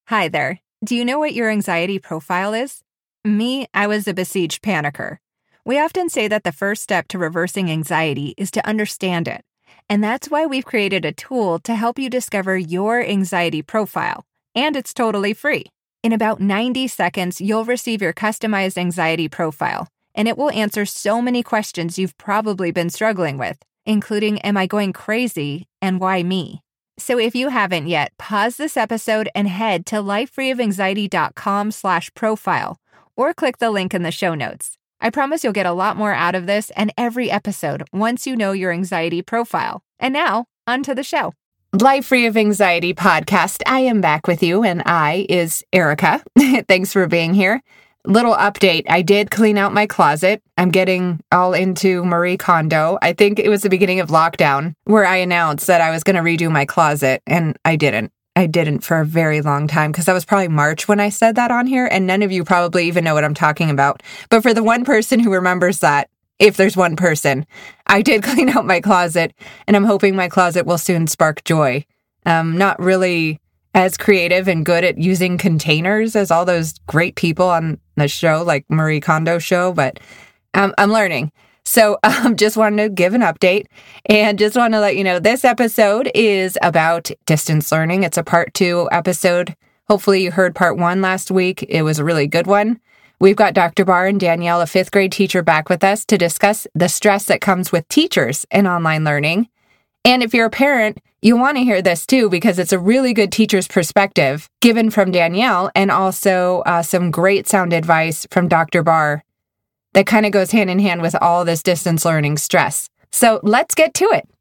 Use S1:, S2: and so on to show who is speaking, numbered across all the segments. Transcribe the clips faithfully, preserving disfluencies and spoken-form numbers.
S1: Hi there. Do you know what your anxiety profile is? Me, I was a besieged panicker. We often say that the first step to reversing anxiety is to understand it. And that's why we've created a tool to help you discover your anxiety profile. And it's totally free. In about ninety seconds, you'll receive your customized anxiety profile, and it will answer so many questions you've probably been struggling with, including, am I going crazy, and why me? So if you haven't yet, pause this episode and head to lifefreeofanxiety.com slash profile or click the link in the show notes. I promise you'll get a lot more out of this and every episode once you know your anxiety profile. And now, on to the show. Life Free of Anxiety podcast. I am back with you, and I is Erica. Thanks for being here. Little update. I did clean out my closet. I'm getting all into Marie Kondo. I think it was the beginning of lockdown where I announced that I was going to redo my closet, and I didn't. I didn't for a very long time because that was probably March when I said that on here, and none of you probably even know what I'm talking about. But for the one person who remembers that, if there's one person, I did clean out my closet, and I'm hoping my closet will soon spark joy. Um, not really as creative and good at using containers as all those great people on the show, like Marie Kondo show, but um, I'm learning. So um, just wanted to give an update and just want to let you know this episode is about distance learning. It's a part two episode. Hopefully you heard part one last week. It was a really good one. We've got Doctor Barr and Danielle, a fifth grade teacher, back with us to discuss the stress that comes with teachers in online learning. And if you're a parent, you want to hear this too, because it's a really good teacher's perspective given from Danielle, and also uh, some great sound advice from Doctor Barr that kind of goes hand in hand with all this distance learning stress. So let's get to it.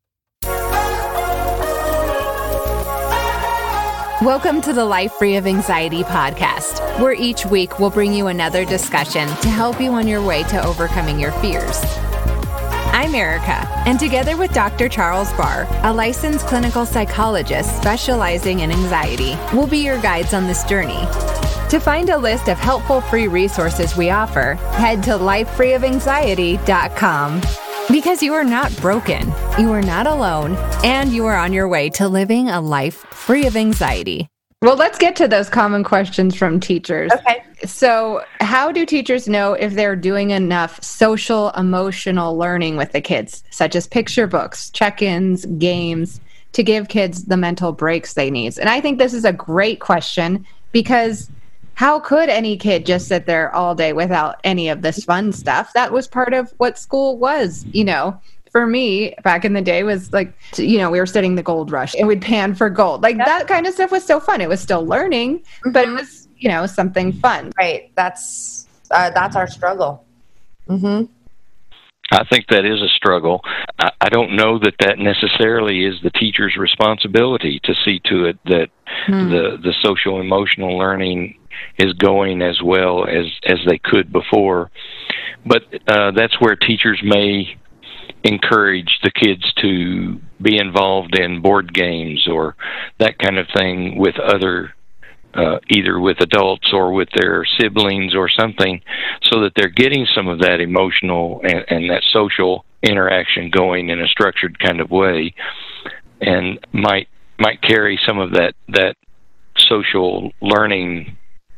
S1: Welcome to the Life Free of Anxiety podcast, where each week we'll bring you another discussion to help you on your way to overcoming your fears. I'm Erica, and together with Doctor Charles Barr, a licensed clinical psychologist specializing in anxiety, we'll be your guides on this journey. To find a list of helpful free resources we offer, head to life free of anxiety dot com. Because you are not broken, you are not alone, and you are on your way to living a life free of anxiety. Well, let's get to those common questions from teachers.
S2: Okay.
S1: So how do teachers know if they're doing enough social, emotional learning with the kids, such as picture books, check-ins, games, to give kids the mental breaks they need? And I think this is a great question, because how could any kid just sit there all day without any of this fun stuff? That was part of what school was, you know. For me, back in the day, was like, you know, we were studying the gold rush and we'd pan for gold. Like yep. That kind of stuff was so fun. It was still learning, mm-hmm. but it was, you know, something fun.
S2: Right. That's uh, that's our struggle. Mm-hmm.
S3: I think that is a struggle. I, I don't know that that necessarily is the teacher's responsibility to see to it that hmm. the, the social emotional learning is going as well as, as they could before. But uh, that's where teachers may encourage the kids to be involved in board games or that kind of thing with other, uh, either with adults or with their siblings or something, so that they're getting some of that emotional and, and that social interaction going in a structured kind of way, and might might carry some of that, that social learning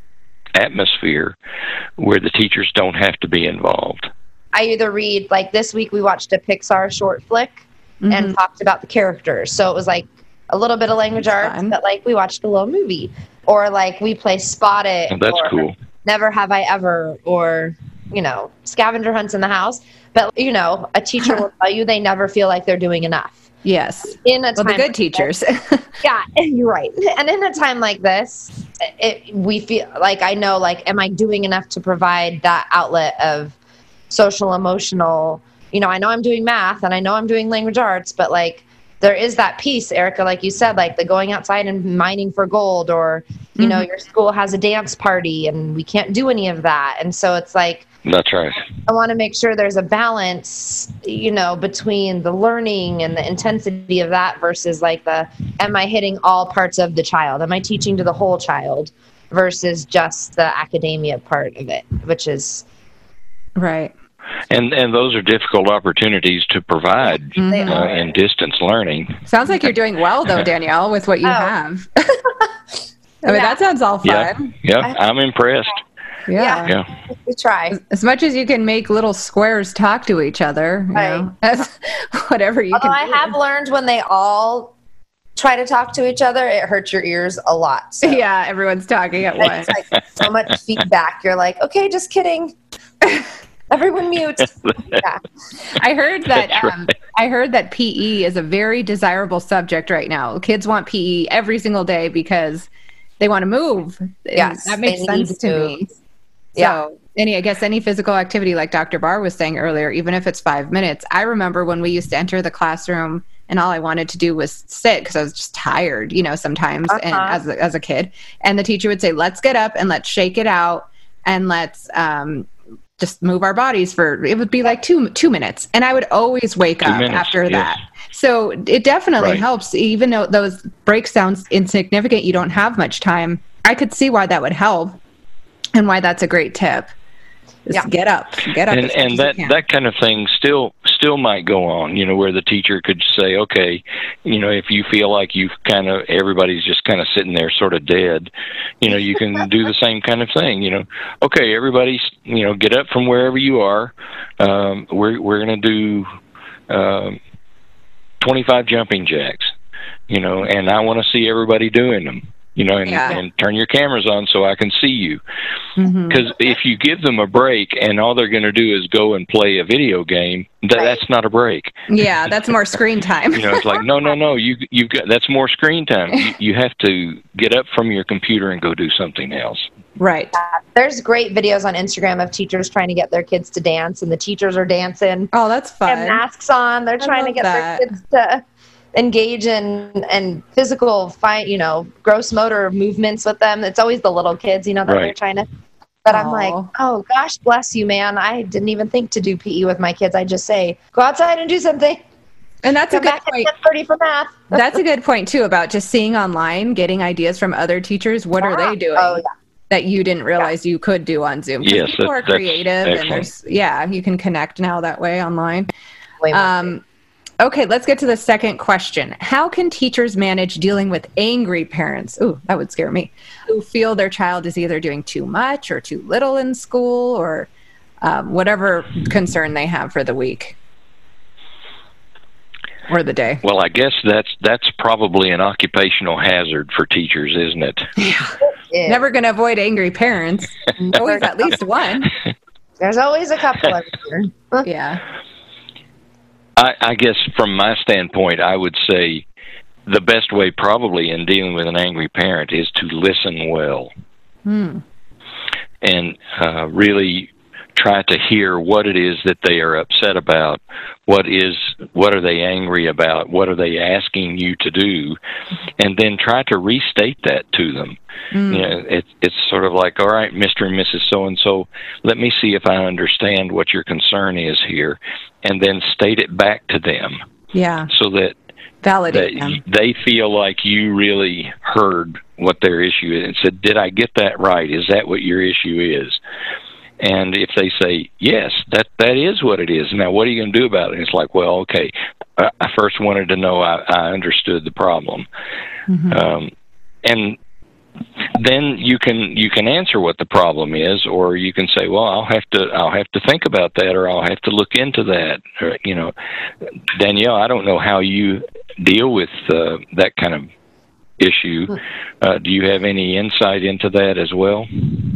S3: atmosphere where the teachers don't have to be involved.
S2: I either read, like this week we watched a Pixar short flick mm-hmm. and talked about the characters. So it was like a little bit of language
S1: that's
S2: arts,
S1: fun.
S2: but like we watched a little movie. Or like we play Spot It.
S3: Oh, that's
S2: or
S3: cool.
S2: Never Have I Ever, or, you know, scavenger hunts in the house. But, you know, a teacher will tell you they never feel like they're doing enough.
S1: Yes.
S2: In a
S1: well,
S2: time
S1: the good
S2: like
S1: teachers.
S2: This, yeah, you're right. And in a time like this, it, we feel like, I know, like, am I doing enough to provide that outlet of social, emotional, you know, I know I'm doing math and I know I'm doing language arts, but like there is that piece, Erica, like you said, like the going outside and mining for gold, or, you mm-hmm. know, your school has a dance party and we can't do any of that. And so it's like,
S3: that's right.
S2: I want to make sure there's a balance, you know, between the learning and the intensity of that versus like the, am I hitting all parts of the child? Am I teaching to the whole child versus just the academia part of it, which is
S1: right.
S3: And and those are difficult opportunities to provide
S2: mm-hmm.
S3: uh, in distance learning.
S1: Sounds like you're doing well, though, Danielle, with what you
S2: oh.
S1: have. I mean,
S2: Yeah.
S1: that sounds all
S3: Yeah,
S1: fun.
S3: yeah, I'm impressed.
S1: Yeah.
S3: Yeah.
S2: We try.
S1: As much as you can make little squares talk to each other, you
S2: Right.
S1: know, that's whatever you
S2: Although
S1: can
S2: I
S1: do.
S2: have learned when they all try to talk to each other, it hurts your ears a lot. So
S1: Yeah, everyone's talking at once.
S2: it's like so much feedback. You're like, okay, just kidding. Everyone mute. Yeah.
S1: I heard that
S3: That's
S1: um, I heard that P E is a very desirable subject right now. Kids want P E every single day because they want to move. And
S2: Yes,
S1: that makes
S2: they need
S1: sense
S2: to
S1: to
S2: move.
S1: me.
S2: Yeah.
S1: So, any I guess any physical activity, like Doctor Barr was saying earlier, even if it's five minutes. I remember when we used to enter the classroom, and all I wanted to do was sit because I was just tired, you know, sometimes, and
S2: Uh-huh.
S1: as a, as a kid, and the teacher would say, "Let's get up and let's shake it out, and let's um, just move our bodies for." It would be like two two minutes, and I would always wake
S3: Two
S1: up
S3: minutes,
S1: after
S3: yes.
S1: that. So it definitely
S3: Right.
S1: helps, even though those breaks sounds insignificant. You don't have much time. I could see why that would help, and why that's a great tip. Just
S2: Yeah.
S1: get up, get up,
S3: and
S1: as much
S3: and
S1: as
S3: that
S1: you can.
S3: that kind of thing still still might go on, you know, where the teacher could say, okay, you know, if you feel like you've kind of everybody's just kind of sitting there sort of dead, you know, you can do the same kind of thing, you know. Okay, everybody's, you know, get up from wherever you are. Um, we're we're going to do um, twenty-five jumping jacks, you know, and I want to see everybody doing them. You know, and,
S1: Yeah.
S3: and turn your cameras on so I can see you.
S1: Mhm.
S3: Because if you give them a break and all they're going to do is go and play a video game, that,
S2: Right.
S3: that's not a break.
S1: Yeah, that's more screen time.
S3: You know, it's like, no, no, no, you you got that's more screen time. You, you have to get up from your computer and go do something else.
S1: Right.
S2: There's great videos on Instagram of teachers trying to get their kids to dance, and the teachers are dancing,
S1: Oh, that's fun.
S2: have masks on. They're
S1: I
S2: trying to
S1: love
S2: get
S1: that.
S2: their kids to engage in and physical fight, you know, gross motor movements with them. It's always the little kids, you know, that they're
S3: Right.
S2: trying to. But I'm
S1: Aw.
S2: like, oh gosh, bless you, man. I didn't even think to do P E with my kids. I just say, go outside and do something.
S1: And that's a
S2: Come
S1: good
S2: back
S1: point.
S2: at ten thirty for math.
S1: That's a good point too about just seeing online, getting ideas from other teachers. What are they doing
S2: Oh, yeah.
S1: that you didn't realize you could do on Zoom? 'Cause
S3: Yes,
S1: people
S3: that-
S1: are
S3: that's
S1: creative, and
S3: excellent.
S1: there's yeah, you can connect now that way online.
S2: Way more
S1: Um, okay, let's get to the second question. How can teachers manage dealing with angry parents? Ooh, that would scare me. Who feel their child is either doing too much or too little in school, or um, whatever concern they have for the week or the day.
S3: Well, I guess that's that's probably an occupational hazard for teachers, isn't it?
S2: Yeah.
S1: Never going to avoid angry parents. Always at least one.
S2: There's always a couple of here.
S1: Yeah.
S3: I, I guess from my standpoint, I would say the best way probably in dealing with an angry parent is to listen well
S1: Hmm.
S3: and uh, really try to hear what it is that they are upset about. What is what are they angry about? What are they asking you to do? And then try to restate that to them.
S1: Mm.
S3: You know, it, it's sort of like, all right, Mister and Missus So-and-so, let me see if I understand what your concern is here, and then state it back to them
S1: Yeah.
S3: so that,
S1: Validate
S3: that
S1: them.
S3: they feel like you really heard what their issue is and said, did I get that right? Is that what your issue is? And if they say, yes, that, that is what it is. Now, what are you going to do about it? And it's like, well, okay, I, I first wanted to know I, I understood the problem.
S1: Mm-hmm.
S3: Um, and then you can you can answer what the problem is, or you can say, well, I'll have to I'll have to think about that, or I'll have to look into that. Or, you know, Danielle, I don't know how you deal with uh, that kind of issue. Uh, do you have any insight into that as well?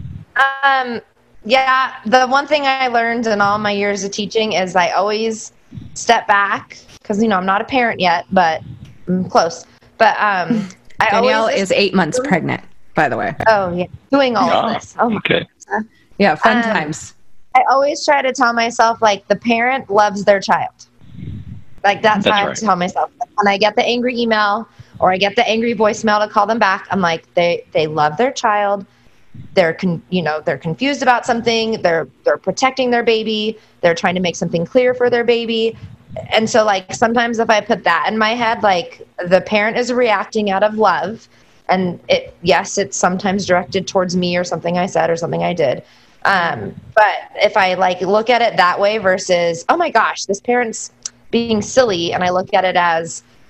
S2: Um, yeah, the one thing I learned in all my years of teaching is I always step back because, you know, I'm not a parent yet, but I'm close. But um, I
S1: Danielle
S2: always
S1: is eight months pregnant, by the way.
S2: Oh, yeah, doing all
S3: Ah,
S2: of this. Oh, my
S3: okay.
S1: Yeah, fun
S2: Um,
S1: times.
S2: I always try to tell myself, like, the parent loves their child. Like, that's,
S3: That's
S2: how I
S3: right.
S2: tell myself. When I get the angry email or I get the angry voicemail to call them back, I'm like, they, they love their child. They're, con- you know, they're confused about something. They're, they're protecting their baby. They're trying to make something clear for their baby. And so, like, sometimes if I put that in my head, like, the parent is reacting out of love. And it, yes, it's sometimes directed towards me or something I said or something I did. Um, but if I like look at it that way versus, oh my gosh, this parent's being silly, and I look at it as,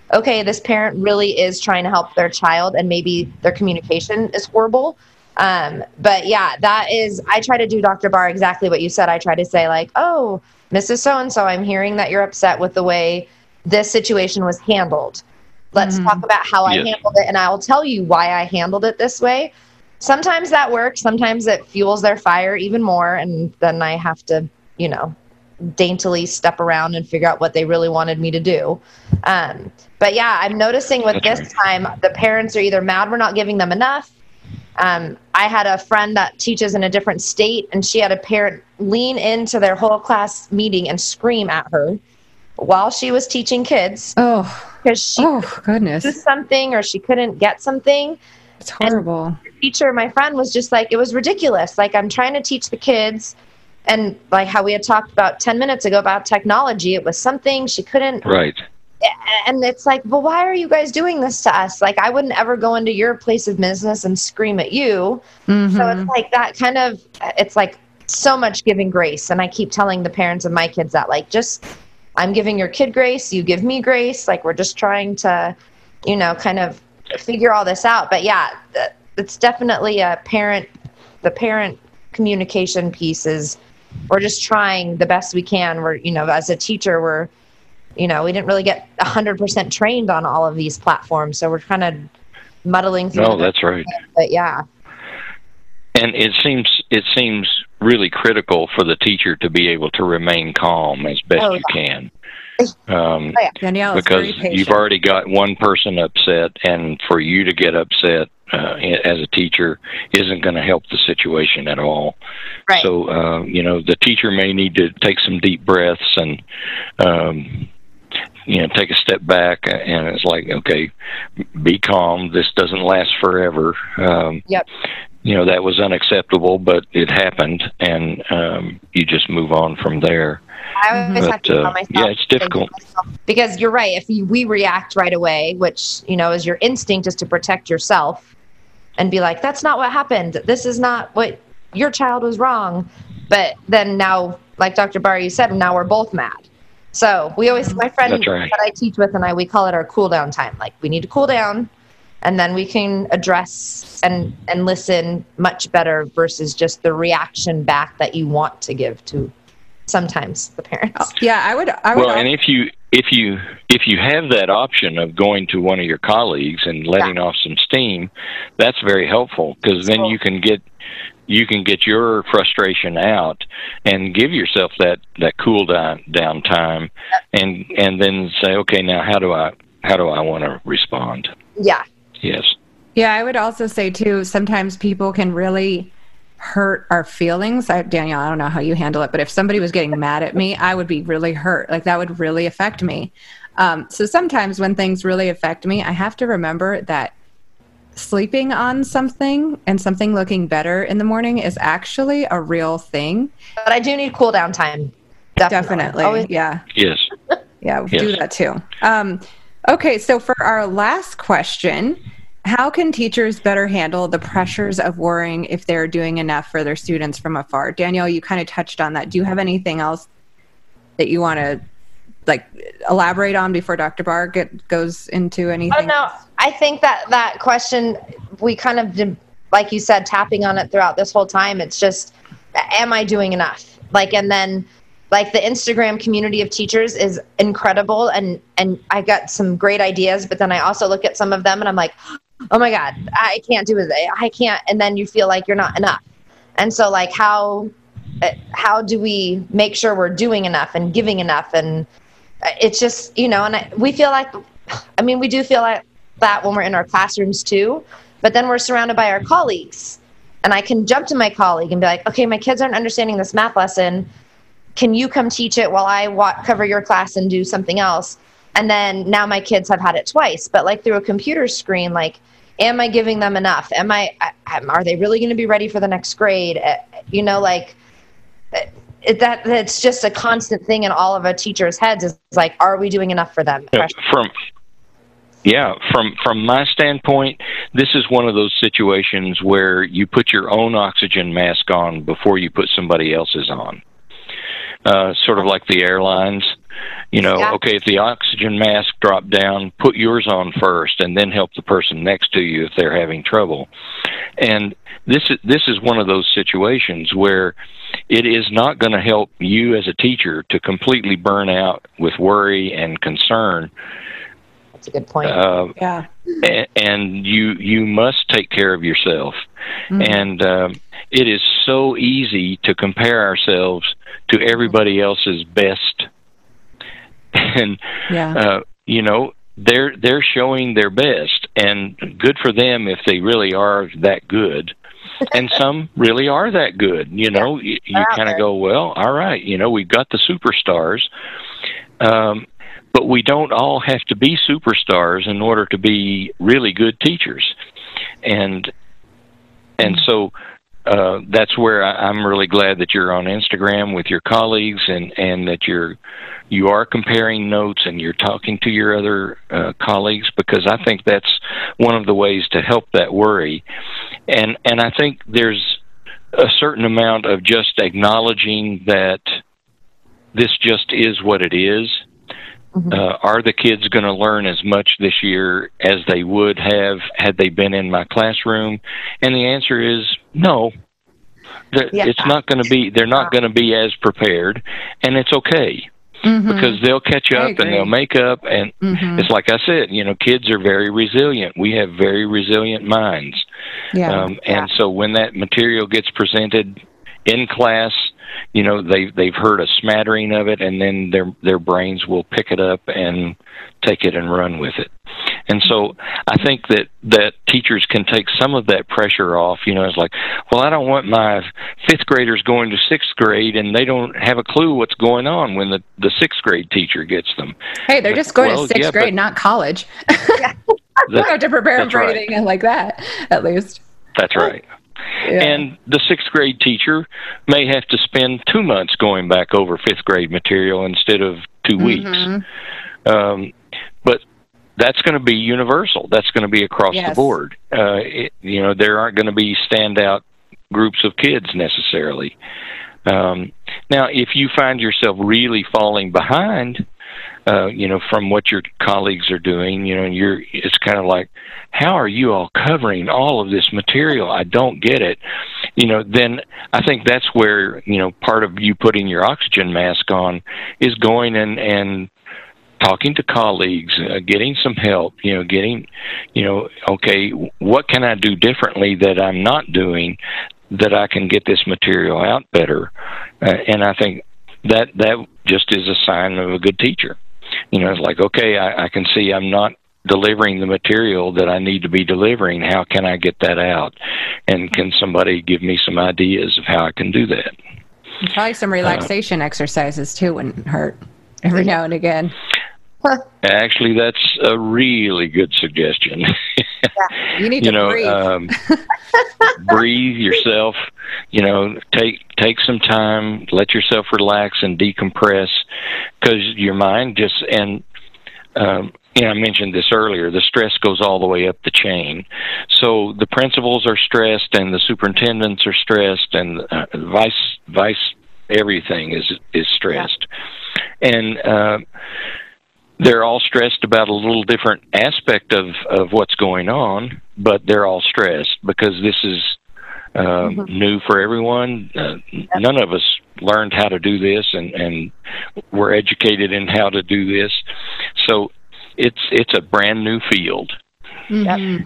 S2: okay, this parent really is trying to help their child and maybe their communication is horrible. Um, but yeah, that is, I try to do, Doctor Barr, exactly what you said. I try to say like, oh, Missus So-and-so, I'm hearing that you're upset with the way this situation was handled. Let's mm-hmm. talk about how yes. I handled it, and I will tell you why I handled it this way. Sometimes that works. Sometimes it fuels their fire even more, and then I have to, you know, daintily step around and figure out what they really wanted me to do. Um, but yeah, I'm noticing with That's this right. time, the parents are either mad we're not giving them enough. Um, I had a friend that teaches in a different state, and she had a parent lean into their whole class meeting and scream at her while she was teaching kids.
S1: Oh,
S2: because she
S1: oh goodness,
S2: do something or she couldn't get something.
S1: It's horrible.
S2: And the teacher, my friend, was just like, it was ridiculous. Like, I'm trying to teach the kids, and like how we had talked about ten minutes ago about technology, it was something she couldn't.
S3: Right.
S2: And it's like, well, why are you guys doing this to us? Like, I wouldn't ever go into your place of business and scream at you. Mm-hmm. So it's like that kind of, it's like so much giving grace. And I keep telling the parents of my kids that, like, just, I'm giving your kid grace, you give me grace. Like, we're just trying to, you know, kind of figure all this out. But yeah, it's definitely a parent, the parent communication piece is, we're just trying the best we can. We're, you know, as a teacher, we're, you know, we didn't really get one hundred percent trained on all of these platforms, so we're kind of muddling through.
S3: No, that's right.
S2: But yeah.
S3: And it seems it seems really critical for the teacher to be able to remain calm as best oh, yeah. you can. Um,
S1: oh, yeah. Danielle is
S3: because
S1: very patient.
S3: You've already got one person upset, and for you to get upset uh, as a teacher isn't going to help the situation at all.
S2: Right.
S3: So, uh, you know, the teacher may need to take some deep breaths and, um, you know, take a step back, and it's like, okay, be calm. This doesn't last forever. Um,
S2: yep.
S3: You know, that was unacceptable, but it happened, and um, you just move on from there.
S2: I always
S3: but,
S2: have to tell
S3: uh,
S2: myself.
S3: Yeah, it's difficult.
S2: Because you're right. If we react right away, which, you know, is your instinct is to protect yourself and be like, that's not what happened. This is not what your child was wrong. But then now, like Doctor Barr, you said, now we're both mad. So we always, my friend
S3: right.
S2: that I teach with and I, we call it our cool down time. Like, we need to cool down, and then we can address and, and listen much better versus just the reaction back that you want to give to sometimes the parents.
S1: Yeah, I would. I would
S3: well, and if you if you if you have that option of going to one of your colleagues and letting yeah. off some steam, that's very helpful, because then you can get you can get your frustration out and give yourself that, that cool down down time, and and then say, okay, now how do I how do I want to respond?
S2: Yeah.
S3: Yes.
S1: Yeah, I would also say too, sometimes people can really hurt our feelings. I, Danielle, I don't know how you handle it, but if somebody was getting mad at me, I would be really hurt. Like, that would really affect me. Um, so sometimes when things really affect me, I have to remember that sleeping on something and something looking better in the morning is actually a real thing.
S2: But I do need cool down time. Definitely.
S1: Definitely.
S2: Always.
S1: Yeah.
S3: Yes.
S1: Yeah, we
S3: yes.
S1: do that too. Um, okay, so for our last question, how can teachers better handle the pressures of worrying if they're doing enough for their students from afar? Danielle, you kind of touched on that. Do you have anything else that you want to like elaborate on before Doctor Barr get, goes into anything?
S2: Oh, no, I think that that question, we kind of did, like you said, tapping on it throughout this whole time. It's just, am I doing enough? Like, and then like the Instagram community of teachers is incredible. And, and I got some great ideas, but then I also look at some of them and I'm like, oh my God, I can't do it. I can't. And then you feel like you're not enough. And so like, how, how do we make sure we're doing enough and giving enough? And it's just, you know, and I, we feel like, I mean, we do feel like that when we're in our classrooms too, but then we're surrounded by our colleagues, and I can jump to my colleague and be like, okay, my kids aren't understanding this math lesson. Can you come teach it while I wa- cover your class and do something else? And then now my kids have had it twice, but like through a computer screen, like, am I giving them enough? Am I, are they really going to be ready for the next grade? You know, like it, that, that's just a constant thing in all of our teachers' heads is like, are we doing enough for them?
S3: From, yeah, from, from my standpoint, this is one of those situations where you put your own oxygen mask on before you put somebody else's on. uh, sort of like the airlines. You know,
S2: Yeah.
S3: okay, if the oxygen mask dropped down, put yours on first, and then help the person next to you if they're having trouble. And this is this is one of those situations where it is not going to help you as a teacher to completely burn out with worry and concern.
S2: That's a good point.
S3: Uh,
S4: Yeah.
S3: and, and you you must take care of yourself.
S4: Mhm.
S3: And um, it is so easy to compare ourselves to everybody else's best. And
S4: Yeah.
S3: uh, you know, they're they're showing their best, and good for them if they really are that good. And some really are that good. You know, you, you
S2: They're out
S3: kind of
S2: there.
S3: go, well, all right, you know, we've got the superstars, um, but we don't all have to be superstars in order to be really good teachers. And and so uh, that's where I, I'm really glad that you're on Instagram with your colleagues, and, and that you're you are comparing notes and you're talking to your other uh, colleagues, because I think that's one of the ways to help that worry. And and I think there's a certain amount of just acknowledging that this just is what it is.
S2: Mhm.
S3: Uh, are the kids going to learn as much this year as they would have had they been in my classroom? And the answer is no. That
S2: Yeah.
S3: It's not going to be. They're not going to be as prepared, and it's okay.
S4: Mhm.
S3: Because they'll catch
S4: I
S3: up and
S4: agree.
S3: they'll make up, and
S4: Mhm.
S3: it's like I said, you know, kids are very resilient. We have very resilient minds.
S4: Yeah.
S3: Um, and so when that material gets presented in class, you know, they've they've heard a smattering of it, and then their their brains will pick it up and take it and run with it. And so I think that that teachers can take some of that pressure off. You know, it's like, well, I don't want my fifth graders going to sixth grade and they don't have a clue what's going on when the the sixth grade teacher gets them.
S4: Hey, they're
S3: But-
S4: just going
S3: well,
S4: to sixth
S3: yeah,
S4: grade,
S3: but
S4: not college.
S3: that-
S4: You don't have to prepare them
S3: that's
S4: for
S3: right.
S4: anything like that, at least.
S3: That's right.
S4: Yeah.
S3: And the sixth grade teacher may have to spend two months going back over fifth grade material instead of two weeks.
S4: Mhm.
S3: Um, but that's going to be universal. That's going to be across
S4: Yes.
S3: the board. Uh, it, you know, there aren't going to be standout groups of kids necessarily. Um, now, if you find yourself really falling behind, uh, you know, from what your colleagues are doing, you know, and you're, it's kind of like, how are you all covering all of this material? I don't get it. You know, then I think that's where, you know, part of you putting your oxygen mask on is going and, and talking to colleagues, uh, getting some help, you know, getting, you know, okay, what can I do differently that I'm not doing that I can get this material out better? Uh, and I think that that just is a sign of a good teacher. You know, it's like, okay, I, I can see I'm not delivering the material that I need to be delivering. How can I get that out? And can somebody give me some ideas of how I can do that?
S4: And probably some relaxation exercises, too, wouldn't hurt every now and again.
S3: Actually, that's a really good suggestion.
S4: You need
S3: you
S4: to
S3: know,
S4: breathe.
S3: um, breathe yourself. You know, take take some time, let yourself relax and decompress, because your mind just and um, you know, I mentioned this earlier. The stress goes all the way up the chain. So the principals are stressed, and the superintendents are stressed, and uh, vice vice everything is is stressed, and uh, they're all stressed about a little different aspect of, of what's going on, but they're all stressed because this is uh, mm-hmm. new for everyone. Uh, none of us learned how to do this, and, and we're educated in how to do this. So it's it's a brand new field.
S4: Mm-hmm.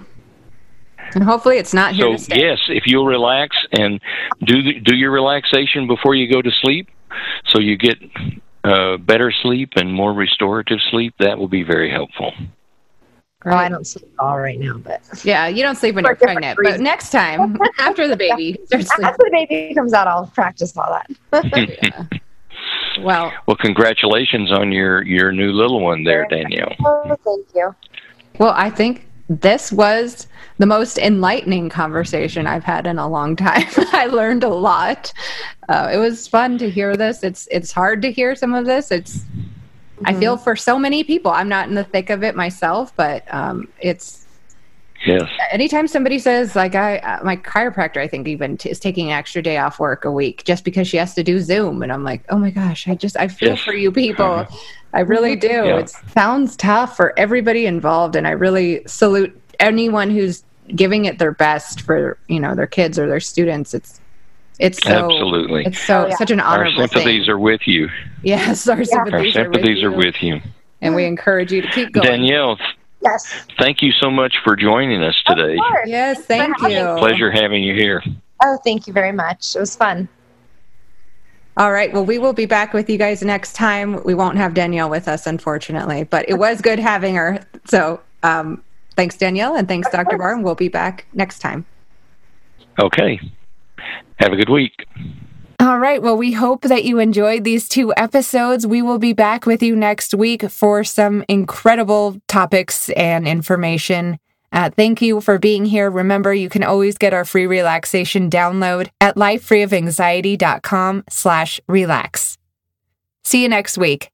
S4: And hopefully it's not here
S3: so,
S4: to stay.
S3: yes, if you'll relax and do the, do your relaxation before you go to sleep, so you get Uh, better sleep and more restorative sleep, that will be very helpful.
S2: Well, I don't sleep all right now, but
S4: yeah, you don't sleep when you're pregnant. But next time, after the baby starts sleeping.
S2: After the baby comes out, I'll practice all that.
S4: Yeah. Well,
S3: well, congratulations on your, your new little one there, Danielle.
S2: Oh, thank you.
S4: Well, I think this was the most enlightening conversation I've had in a long time. I learned a lot. Uh, it was fun to hear this. It's it's hard to hear some of this. It's mm-hmm. I feel for so many people. I'm not in the thick of it myself, but um, it's
S3: Yes.
S4: Anytime somebody says, like, I, uh, my chiropractor, I think even t- is taking an extra day off work a week just because she has to do Zoom. And I'm like, oh my gosh, I just, I feel
S3: Yes.
S4: for you people.
S3: Uh-huh.
S4: I really do.
S3: Yeah.
S4: It sounds tough for everybody involved. And I really salute anyone who's giving it their best for, you know, their kids or their students. It's, it's so,
S3: Absolutely.
S4: it's so,
S2: Oh, yeah.
S4: such an
S3: Our
S4: honorable
S3: sympathies
S4: thing.
S3: are with you.
S4: Yes, our sympathies,
S3: Our sympathies
S4: are,
S3: are
S4: with
S3: with you.
S4: you. And we encourage you to keep going.
S3: Danielle,
S2: Yes.
S3: thank you so much for joining us today.
S2: Of course.
S4: Yes,
S2: Thanks
S4: thank
S2: for having
S4: you.
S2: me.
S3: Pleasure having you here.
S2: Oh, thank you very much. It was fun.
S4: All right. Well, we will be back with you guys next time. We won't have Danielle with us, unfortunately, but it was good having her. So um, thanks, Danielle, and thanks, Doctor Barr. And we'll be back next time.
S3: Okay. Have a good week.
S1: All right. Well, we hope that you enjoyed these two episodes. We will be back with you next week for some incredible topics and information. Uh, thank you for being here. Remember, you can always get our free relaxation download at lifefreeofanxiety.com slash relax. See you next week.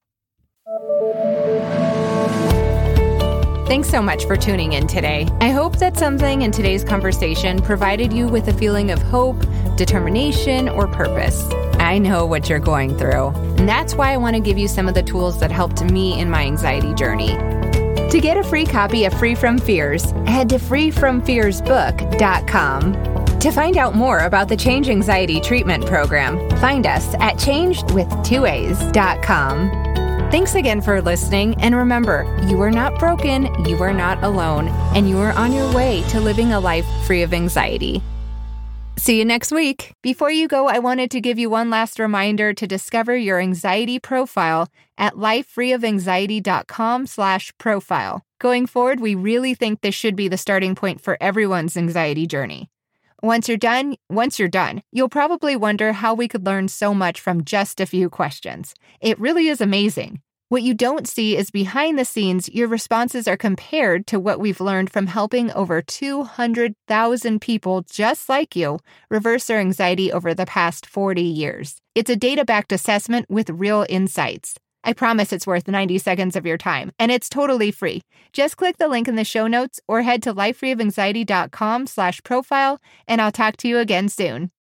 S1: Thanks so much for tuning in today. I hope that something in today's conversation provided you with a feeling of hope, determination, or purpose. I know what you're going through, and that's why I want to give you some of the tools that helped me in my anxiety journey. To get a free copy of Free From Fears, head to free from fears book dot com. To find out more about the Change Anxiety Treatment Program, find us at changed with two a's dot com. Thanks again for listening, and remember, you are not broken, you are not alone, and you are on your way to living a life free of anxiety. See you next week. Before you go, I wanted to give you one last reminder to discover your anxiety profile at lifefreeofanxiety.com slash profile. Going forward, we really think this should be the starting point for everyone's anxiety journey. Once you're done, once you're done, you'll probably wonder how we could learn so much from just a few questions. It really is amazing. What you don't see is behind the scenes, your responses are compared to what we've learned from helping over two hundred thousand people just like you reverse their anxiety over the past forty years. It's a data-backed assessment with real insights. I promise it's worth ninety seconds of your time, and it's totally free. Just click the link in the show notes or head to lifefreeofanxiety.com slash profile, and I'll talk to you again soon.